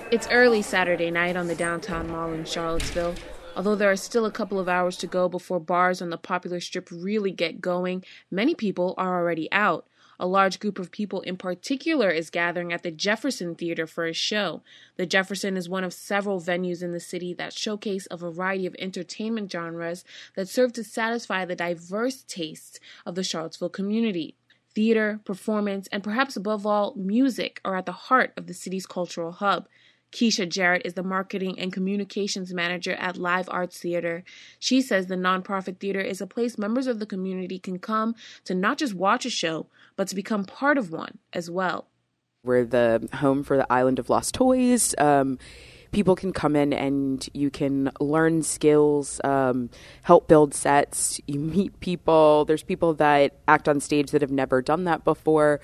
It's early Saturday night on the downtown mall in Charlottesville. Although there are still a couple of hours to go before bars on the popular strip really get going, many people are already out. A large group of people in particular is gathering at the Jefferson Theater for a show. The Jefferson is one of several venues in the city that showcase a variety of entertainment genres that serve to satisfy the diverse tastes of the Charlottesville community. Theater, performance, and perhaps above all, music are at the heart of the city's cultural hub. Keisha Jarrett is the marketing and communications manager at Live Arts Theater. She says the nonprofit theater is a place members of the community can come to not just watch a show, but to become part of one as well. We're the home for the Island of Lost Toys. People can come in and you can learn skills, help build sets. You meet people. There's people that act on stage that have never done that before.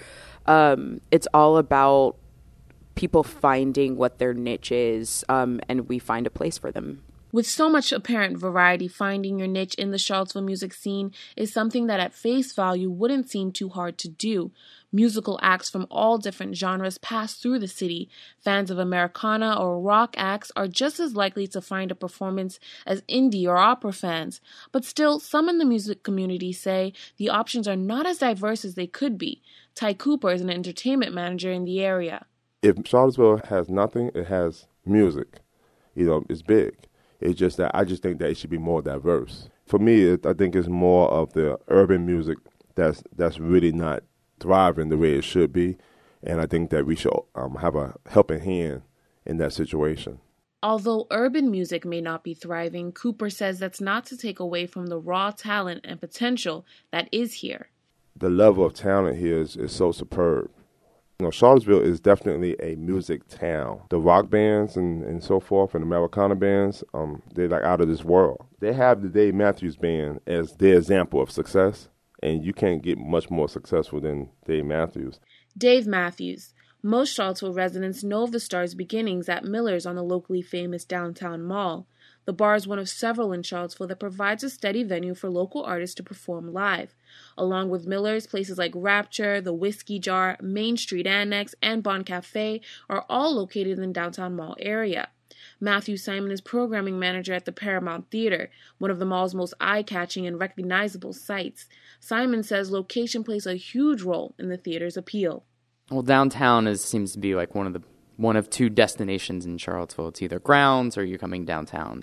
It's all about people finding what their niche is, and we find a place for them. With so much apparent variety, finding your niche in the Charlottesville music scene is something that at face value wouldn't seem too hard to do. Musical acts from all different genres pass through the city. Fans of Americana or rock acts are just as likely to find a performance as indie or opera fans. But still, some in the music community say the options are not as diverse as they could be. Ty Cooper is an entertainment manager in the area. If Charlottesville has nothing, it has music. It's big. It's just that I just think that it should be more diverse. For me, I think it's more of the urban music that's really not thriving the way it should be, and I think that we should have a helping hand in that situation. Although urban music may not be thriving, Cooper says that's not to take away from the raw talent and potential that is here. The level of talent here is so superb. Charlottesville is definitely a music town. The rock bands and so forth and Americana bands, they're like out of this world. They have the Dave Matthews Band as their example of success, and you can't get much more successful than Dave Matthews. Dave Matthews. Most Charlottesville residents know of the star's beginnings at Miller's on the locally famous downtown mall. The bar is one of several in Charlottesville that provides a steady venue for local artists to perform live. Along with Miller's, places like Rapture, the Whiskey Jar, Main Street Annex, and Bon Cafe are all located in the downtown mall area. Matthew Simon is programming manager at the Paramount Theater, one of the mall's most eye-catching and recognizable sites. Simon says location plays a huge role in the theater's appeal. Well, downtown seems to be like one of two destinations in Charlottesville. It's either grounds or you're coming downtown.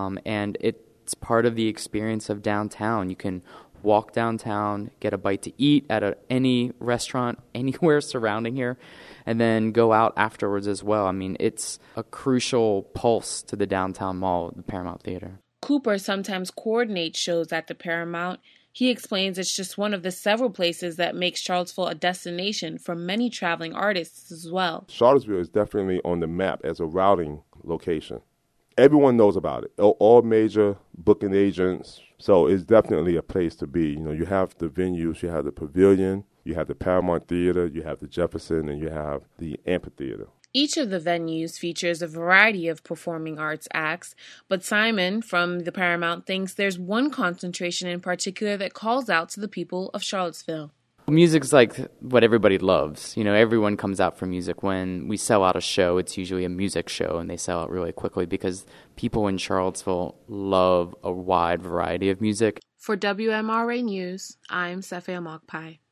And it's part of the experience of downtown. You can walk downtown, get a bite to eat at any restaurant anywhere surrounding here, and then go out afterwards as well. I mean, it's a crucial pulse to the downtown mall, the Paramount Theater. Cooper sometimes coordinates shows at the Paramount. He explains it's just one of the several places that makes Charlottesville a destination for many traveling artists as well. Charlottesville is definitely on the map as a routing location. Everyone knows about it. All major booking agents. So it's definitely a place to be. You have the venues, you have the Pavilion, you have the Paramount Theater, you have the Jefferson, and you have the Amphitheater. Each of the venues features a variety of performing arts acts, but Simon from the Paramount thinks there's one concentration in particular that calls out to the people of Charlottesville. Music's like what everybody loves. Everyone comes out for music. When we sell out a show, it's usually a music show, and they sell out really quickly because people in Charlottesville love a wide variety of music. For WMRA News, I'm Sefia Mokpai.